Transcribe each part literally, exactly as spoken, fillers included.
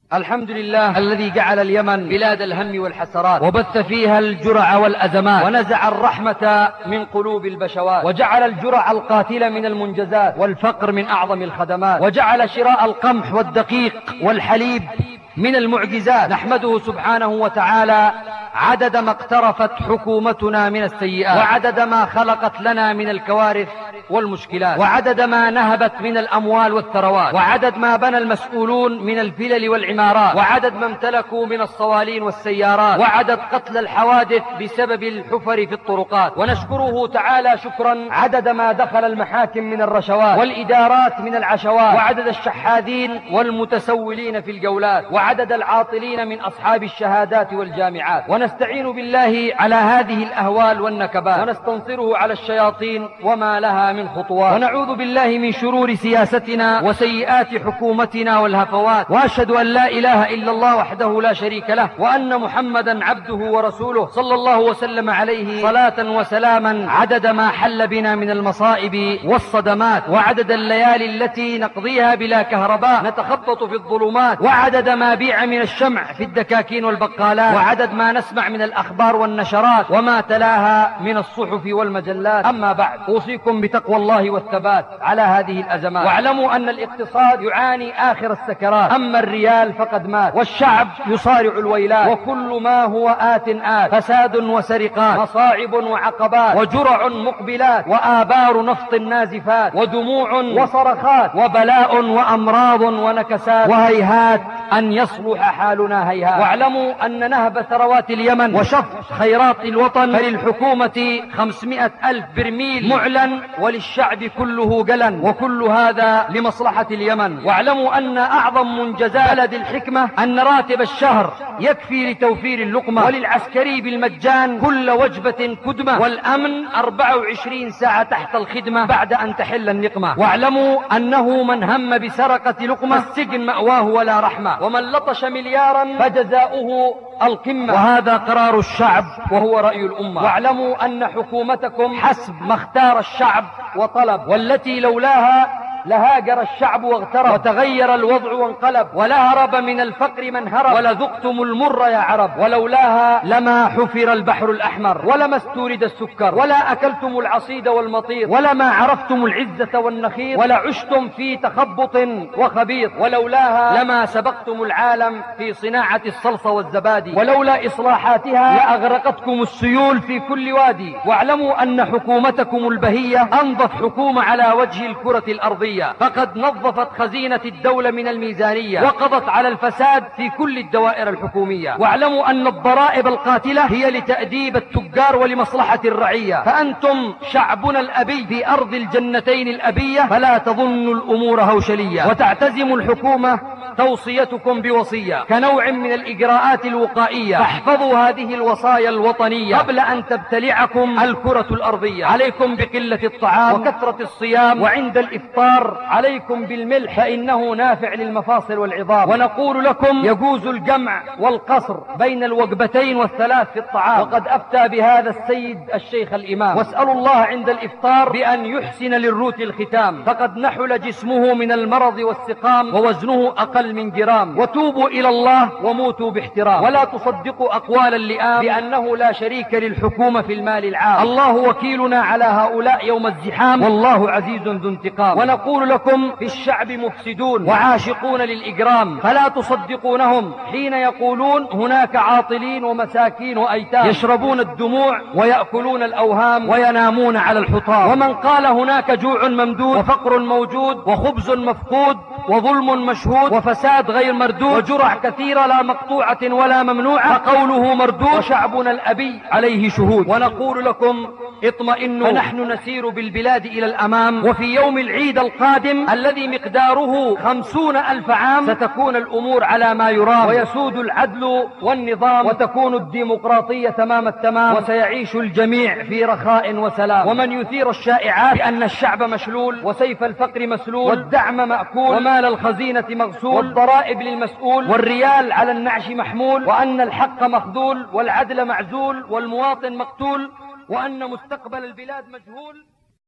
الحمد لله الذي جعل اليمن بلاد الهم والحسرات، وبث فيها الجرع والأزمات، ونزع الرحمة من قلوب البشوات، وجعل الجرع القاتل من المنجزات، والفقر من أعظم الخدمات، وجعل شراء القمح والدقيق والحليب من المعجزات. نحمده سبحانه وتعالى عدد ما اقترفت حكومتنا من السيئات، وعدد ما خلقت لنا من الكوارث والمشكلات، وعدد ما نهبت من الأموال والثروات، وعدد ما بنى المسؤولون من الفلل والعمارات، وعدد ما امتلكوا من الصوالين والسيارات، وعدد قتل الحوادث بسبب الحفر في الطرقات. ونشكره تعالى شكرا عدد ما دخل المحاكم من الرشوات، والإدارات من العشوات، وعدد الشحاذين والمتسولين في الجولات، وعدد العاطلين من أصحاب الشهادات والجامعات. ونستعين بالله على هذه الأهوال والنكبات، ونستنصره على الشياطين وما لها من خطوات، ونعوذ بالله من شرور سياستنا وسيئات حكومتنا والهفوات. وأشهد أن لا إله إلا الله وحده لا شريك له، وأن محمدا عبده ورسوله صلى الله وسلم عليه صلاة وسلاما عدد ما حل بنا من المصائب والصدمات، وعدد الليالي التي نقضيها بلا كهرباء نتخبط في الظلمات، وعدد ما بيع من الشمع في الدكاكين والبقالات، وعدد ما نسمع من الأخبار والنشرات وما تلاها من الصحف والمجلات. أما بعد، أوصيكم بتقوى الله والثبات على هذه الأزمات، واعلموا أن الاقتصاد يعاني آخر السكرات، أما الريال فقد مات، والشعب يصارع الويلات، وكل ما هو آت آت، فساد وسرقات، مصاعب وعقبات، وجرع مقبلات، وآبار نفط نازفات، ودموع وصرخات، وبلاء وأمراض ونكسات، وهيهات أن يصلح حالنا هيهات. واعلموا أن نهب ثروات اليمن وشف خيرات الوطن فللحكومة خمسمائة ألف برميل معلن، وللشعب كله جلا، وكل هذا لمصلحة اليمن. واعلموا أن أعظم منجزات بلد الحكمة أن راتب الشهر يكفي لتوفير اللقمة، وللعسكري بالمجان كل وجبة كدمة، والأمن أربع وعشرين ساعة تحت الخدمة بعد أن تحل النقمة. واعلموا أنه من هم بسرقة لقمة السجن مأواه ولا رحمة، ومن لطش مليارا فجزاؤه القمة، وهذا قرار الشعب وهو رأي الأمة. واعلموا أن حكومتكم حسب ما اختار الشعب وطلب، والتي لولاها لهاجر الشعب واغترب، وتغير الوضع وانقلب، ولهرب من الفقر من هرب، ولذقتم المر يا عرب، ولولاها لما حفر البحر الأحمر، ولما استورد السكر، ولا أكلتم العصيد والمطير، ولما عرفتم العزة والنخير، ولعشتم في تخبط وخبيط، ولولاها لما سبقتم العالم في صناعة الصلصة والزبادي، ولولا إصلاحاتها لأغرقتكم السيول في كل وادي. واعلموا أن حكومتكم البهية أنظف حكومة على وجه الكرة الأرضية، فقد نظفت خزينة الدولة من الميزانية، وقضت على الفساد في كل الدوائر الحكومية. واعلموا أن الضرائب القاتلة هي لتأديب التجار ولمصلحة الرعية، فأنتم شعبنا الأبي في أرض الجنتين الأبية، فلا تظنوا الأمور هوشلية. وتعتزم الحكومة توصيتكم بوصية كنوع من الإجراءات الوقائية، فاحفظوا هذه الوصايا الوطنية قبل أن تبتلعكم الكرة الأرضية. عليكم بقلة الطعام وكثرة الصيام، وعند الإفطار عليكم بالملح فإنه نافع للمفاصل والعظام. ونقول لكم يجوز الجمع والقصر بين الوجبتين والثلاث في الطعام، وقد أفتى بهذا السيد الشيخ الإمام. واسألوا الله عند الإفطار بأن يحسن للروت الختام، فقد نحل جسمه من المرض والسقام، ووزنه أقل من جرام. وتوبوا إلى الله وموتوا باحترام، ولا تصدقوا أقوال اللئام بأنه لا شريك للحكومة في المال العام. الله وكيلنا على هؤلاء يوم الزحام، والله عزيز ذو انتقام. ونقول لكم في الشعب مفسدون وعاشقون للإجرام، فلا تصدقونهم حين يقولون هناك عاطلين ومساكين وأيتام يشربون الدموع ويأكلون الأوهام وينامون على الحطام. ومن قال هناك جوع ممدود وفقر موجود وخبز مفقود وظلم مشهود وفساد غير مردود وجرع كثيرة لا مقطوعة ولا ممنوعة، فقوله مردود، وشعبنا الأبي عليه شهود. ونقول لكم اطمئنوا، فنحن نسير بالبلاد إلى الأمام، وفي يوم العيد القادم الذي مقداره خمسون ألف عام ستكون الأمور على ما يرام، ويسود العدل والنظام، وتكون الديمقراطية تمام التمام، وسيعيش الجميع في رخاء وسلام. ومن يثير الشائعات بأن الشعب مشلول وسيف الفقر مسلول والدعم مأكول ومال الخزينة مغسول والضرائب للمسؤول والريال على النعش محمول، وأن الحق مخذول والعدل معزول والمواطن مقتول، وأن مستقبل البلاد مجهول.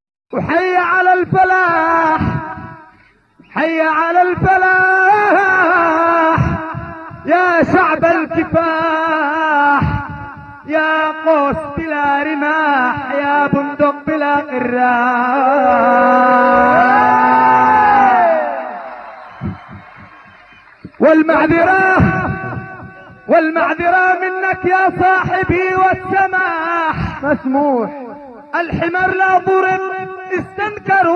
وحي على الفلاح، حي على الفلاح، يا شعب الكفاح، يا قوس بلا رماح، يا بندق بلا قراح. والمعذرة والمعذرة منك يا صاحبي والسماح، مسموح. الحمار لا ضرب استنكر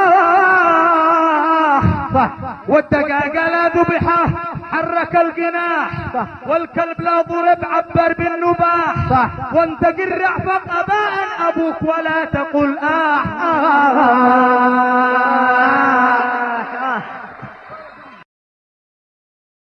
وصاح، صح. والدجاجة لا ذبحه حرك الجناح، صح. والكلب لا ضرب عبر بالنباح، صح. وانت قرع فقباء ابوك ولا تقل آه, آه, آه, آه